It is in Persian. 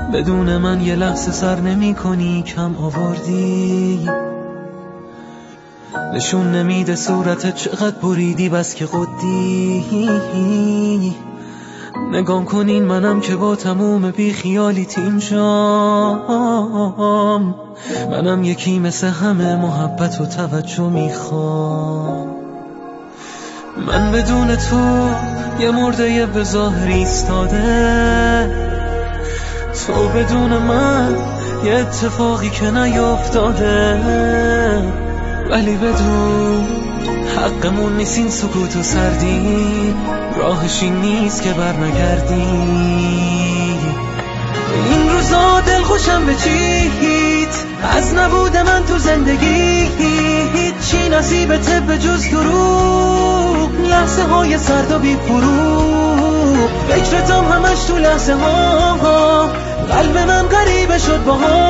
بدون من یه لحظه سر نمی کنی، کم آوردی. نشون نمیده صورتت چقدر بریدی، بس که قدی. نگام کنین منم که با تموم بی خیالی اینجام. منم یکی مثل همه محبت و توجه میخوام. من بدون تو یه مرده به ظاهر ایستاده، تو بدون من یه اتفاقی که نیافتاده. ولی بدون حقمون نیست این سکوت و سردی، راهش این نیست که بر نگردی. این روزا دل خوشم به چیت، از نبود من تو زندگی هیچی نصیبته به جز دروغ. لحظه های سرد و بی فروغ، فکرتم همش تو لحظه ها، قلب من غریبه شد باها.